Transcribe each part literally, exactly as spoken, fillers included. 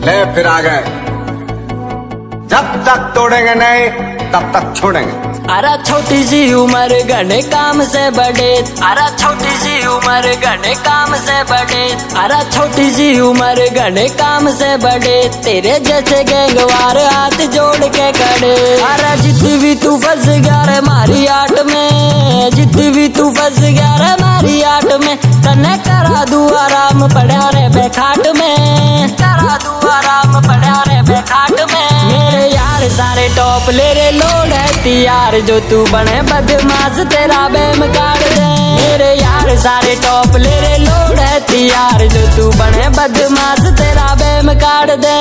ले फिर आ गए। जब तक तोड़ेंगे नहीं तब तक छोड़ेंगे। अरे छोटी सी उम्र घने काम से बड़े, अरे छोटी सी उम्र घने काम से बड़े, अरे छोटी सी उम्र घने काम से बड़े, तेरे जैसे गैंगवार हाथ जोड़ के खड़े। अरे जितनी भी तू फंस गया रे मारी आट में, जितनी भी तू फंस गया रे मारी आट में, तन्ने करा दू आराम पड़ा रे बेखाट में, करा दू आराम पड़ा रे बेखाट में। मेरे यार सारे टॉप ले रे लोड है यार, जो तू बने बदमाश तेरा बेम काट दे। मेरे यार सारे टॉप ले रे लोड है यार, जो तू बने बदमाश तेरा बेम काट दे।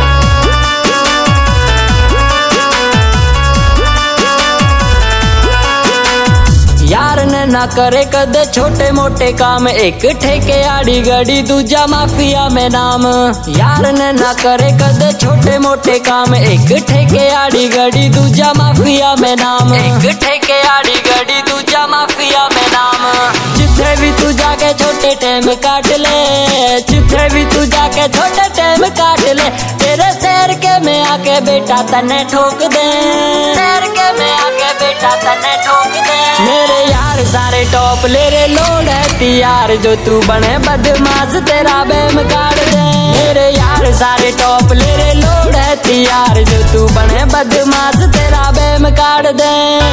यार ने ना करे कदे छोटे मोटे काम, एक ठेके आड़ी गड़ी दूजा माफिया में नाम। यार ने ना करे कदे छोटे मोटे काम, एक ठेके आड़ी गड़ी दूजा माफिया में नाम, एक ठेके आड़ी गड़ी दूजा माफिया में नाम। जिथे भी तू जाके छोटे टाइम काट ले, जिथे भी तू जाके छोटे टाइम काट ले, तेरे शहर के में आके बेटा तने ठोक दे, शहर के में आके बेटा तने ठोक दे। मेरे यार सारे टॉप ले रे लोड है यार, जो तू बने बदमाश तेरा बेम काट दे। मेरे यार सारे टॉप ले रे लोड है यार, जो तू बने बदमाश तेरा बेम काट दे।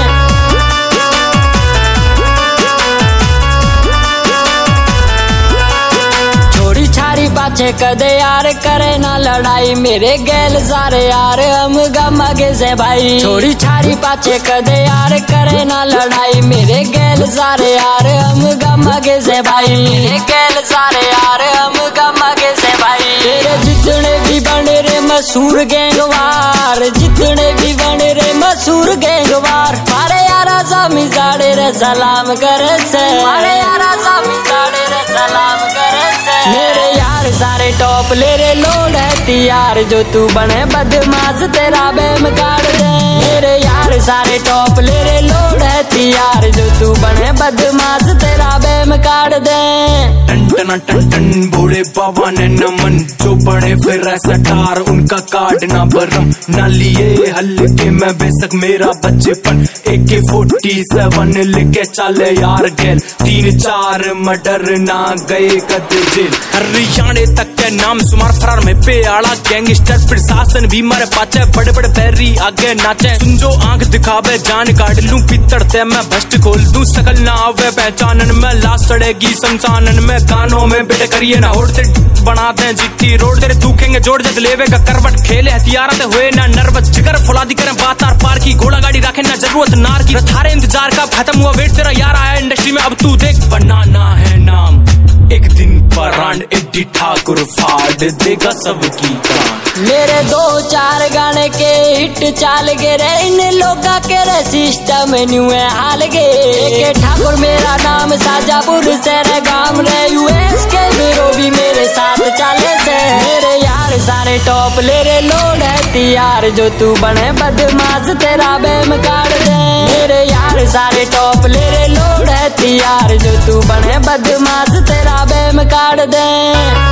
छारी पाछे कदे यार करे ना लड़ाई, मेरे गैल सारे यार हम गमगे से भाई। छोड़ी छारी पाछे कदे यार करे ना लड़ाई, मेरे गैल सारे यार हम गमगे से भाई, मेरे गैल सारे यार हम गमगे से भाई। तेरे जितने भी बने रे मशहूर गैंगवार, जितने भी बने रे मशहूर गैंगवार, मारे यारा सामी साड़े रे सलाम करे से, मारे यारा सामी साड़े रे सलाम करे से। मेरे यार सारे टॉप ले रे लोड है यार, जो तू बने बदमाश तेरा बेम काट दे। मेरे यार सारे टॉप ले रे लोड है यार, जो तू बने बदमाश तेरा बेम काट दे। टन टन टन टन बूढ़े बाबा ने नमन, जो बड़े फिर ऐसा टार उनका कार्ड ना बरम, ना लिए हल्के में बेशक मेरा बचपन। ए के फोर्टी सेवन लेके चले यार गैल, तीन चार मर्डर ना गए कद जेल। हरियाणे तक के नाम सुमार फरार में पे आड़ा गैंगस्टर, प्रशासन भी मारे पाचे, बड़े बड़े पैरी आगे नाचे। सुन जो आंख दिखावे जान काट लूं पितड़ ते मैं भस्ट खोल दूं, सकल ना आवे पहचानन में, लाश चढ़ेगी शमशानन में। कानों में बेटे करिए ना होड़, बना दे जीती रोड, तेरे दुखेंगे जोड़ जग लेवे का करवट, खेले हथियार हुए ना नर्वस, जिगर फौलादी करें बात आर पार की, घोड़ा गाड़ी रखे ना जरूरत नार की। थारे इंतजार का खत्म हुआ वेट, तेरा यार आया इंडस्ट्री में, अब तू देख बनाना है नाम। एक दिन परांड एडी ठाकुर फाड़ देगा सबकी कान। मेरे दो चार गाने के हिट चाल गे रे, इन लोगा के रे सिस्टम न्यू है हाल गे। के ठाकुर मेरा नाम साजापुर से रे गाम रे, यूएस के हीरो भी मेरे साथ चाले से। मेरे यार सारे टॉप ले रे लोड है यार, जो तू बने बदमाश तेरा बेम काट दे। मेरे यार सारे टॉप ले रे लोड है यार, जो तू बने बदमाश तेरा बेम काट दे।